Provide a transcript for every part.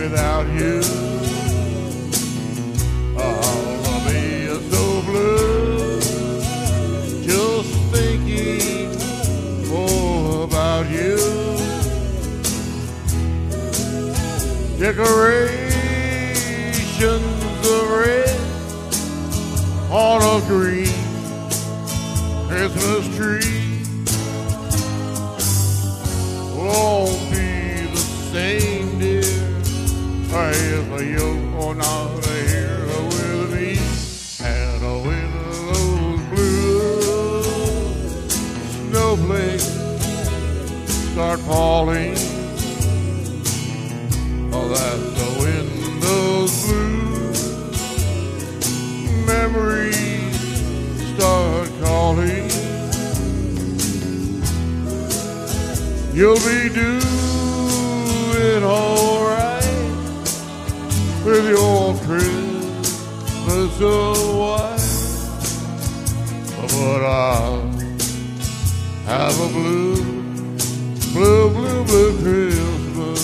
without you. I'll be so blue, just thinking about you. Decorations of red on a green Christmas tree won't be the same, dear, if you're not here with me. And when those blue snowflakes start falling, oh, that's when those blue memories start calling. You'll be doing all right with your Christmas wife, but I'll have a blue Christmas.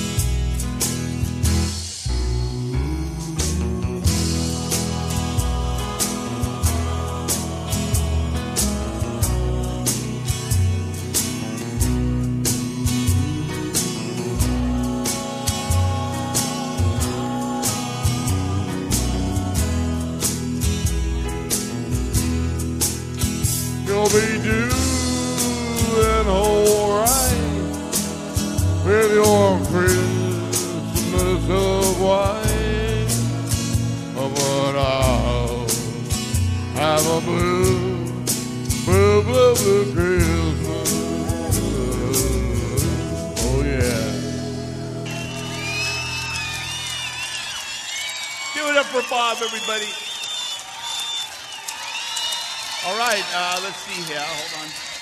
You'll be doing all right with your Christmas of wine, but I'll have a blue Christmas. Oh yeah. Give it up for Bob, everybody. All right, let's see here. Hold on.